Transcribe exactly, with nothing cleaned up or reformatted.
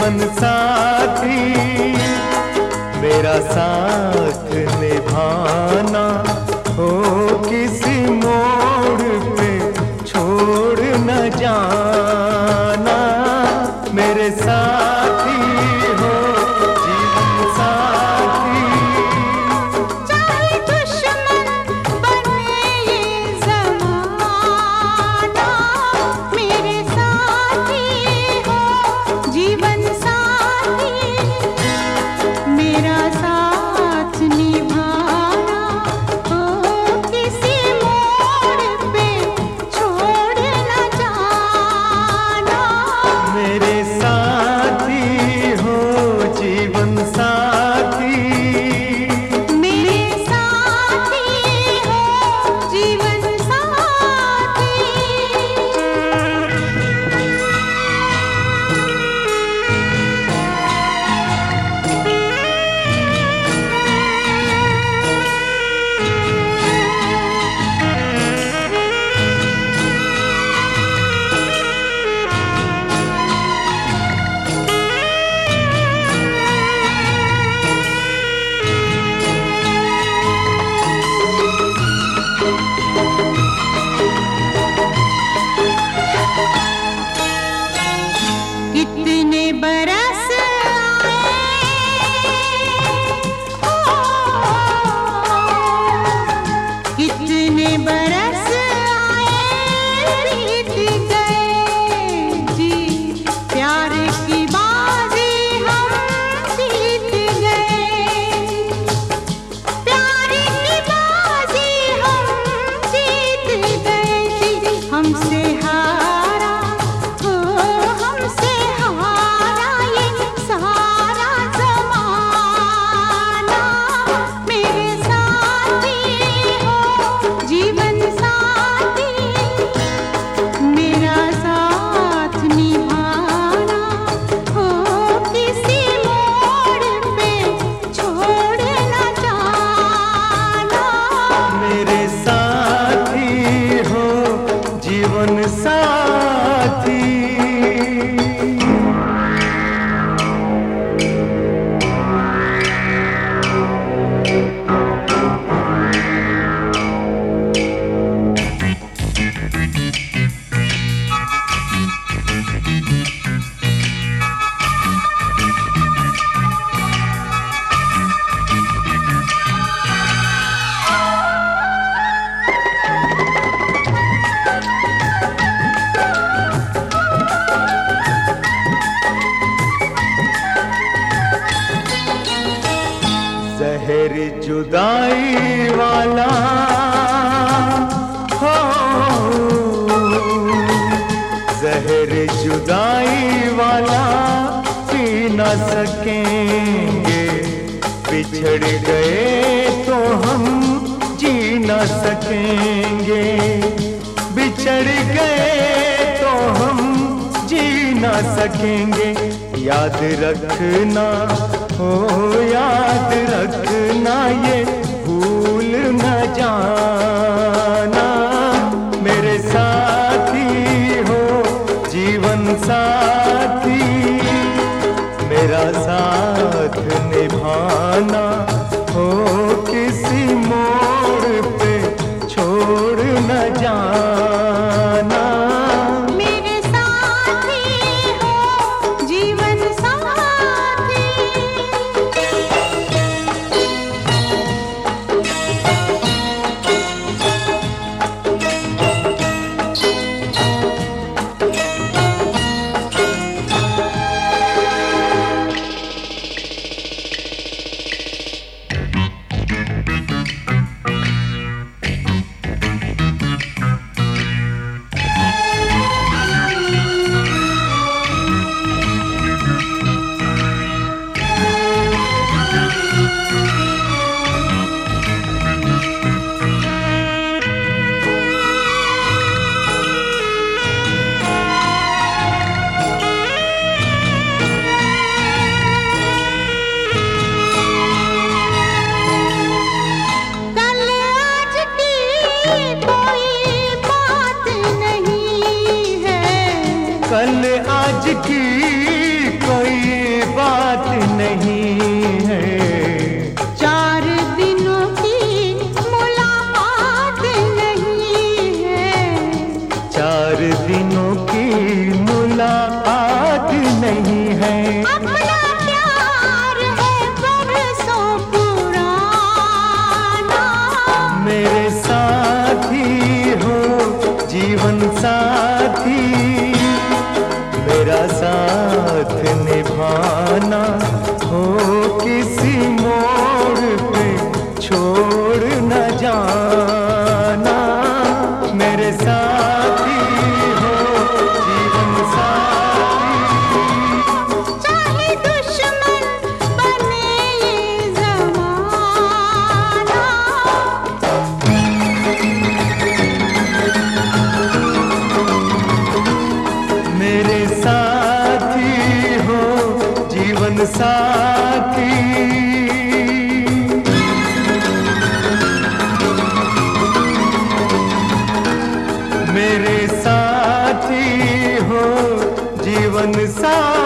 जीवन साथी, मेरा साथ निभाना हो किसी मोड़ पे छोड़ न जाना। मेरे साथी हो जीवन साथी, चाहे दुश्मन बने ये ज़माना, मेरे साथी हो जीवन साथी, मेरा साथ निभाना हो किसी मोड़ पे छोड़ न जाना। मेरे साथी हो जीवन साथी, मेरे साथी हो जीवन साथी। कितने बरस आए, कितने बरस आए बीत गए जी, प्यार की बाजी हम जीत गए, प्यार की बाजी हम जीत गए जी। हमसे हारा हो, हमसे हारा ये सारा ज़माना। मेरे साथी हो जीवन साथी, मेरा साथ निभाना हो किसी मोड़ पे छोड़ न जाना। मेरे साथी हो जीवन साथी। जहर जुदाई वाला हो, जहर जुदाई वाला पी न सकेंगे, बिछड़ गए तो हम जी न सकेंगे, बिछड़ गए तो हम जी न सकेंगे। याद रखना हो, याद रखना ये भूल न जाना। मेरे साथी हो जीवन साथी, मेरा साथ निभाना हो किसी मोड़ पे छोड़ न जाना। मेरे साथी हो जीवन साथी। अपना प्यार है बरसों पुराना। मेरे साथी हो जीवन साथी, मेरा साथ निभाना हो किसी मोड़ पे छोड़ न जाना। मेरे साथी हो जीवन साथी, चाहे दुश्मन बने ये ज़माना। मेरे साथी हो जीवन साथी। मेरे साथी हो जीवन साथी।